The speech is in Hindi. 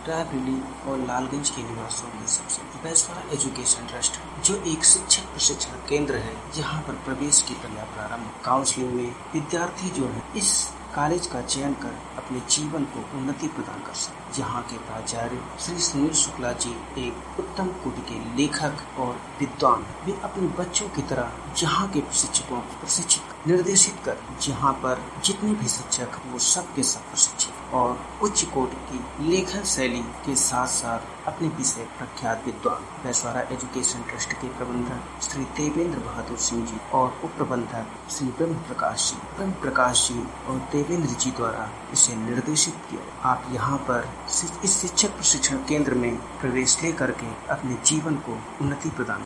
रायबरेली और लालगंज के निवासियों के सबसे वैश्वारा एजुकेशन ट्रस्ट जो एक शिक्षक प्रशिक्षण केंद्र है, यहाँ पर प्रवेश की प्रक्रिया प्रारंभ। काउंसलिंग में विद्यार्थी जो है इस कॉलेज का चयन कर अपने जीवन को उन्नति प्रदान कर सके। यहाँ के प्राचार्य श्री सुनील शुक्ला जी एक उत्तम कोटि के लेखक और विद्वान। वे अपने बच्चों की तरह यहाँ के शिक्षकों को प्रशिक्षित निर्देशित कर, जहाँ पर जितने भी शिक्षक वो सब के सब प्रशिक्षित और उच्च कोटि की लेखन शैली के साथ साथ अपने विषय प्रख्यात विद्वान। वैश्वारा एजुकेशन ट्रस्ट के प्रबंधक श्री देवेंद्र बहादुर सिंह जी और उप प्रबंधक श्री ब्रह्म प्रकाश जी और देवेंद्र जी द्वारा इसे निर्देशित किया। आप यहाँ पर इस शिक्षक प्रशिक्षण केंद्र में प्रवेश ले करके अपने जीवन को उन्नति प्रदान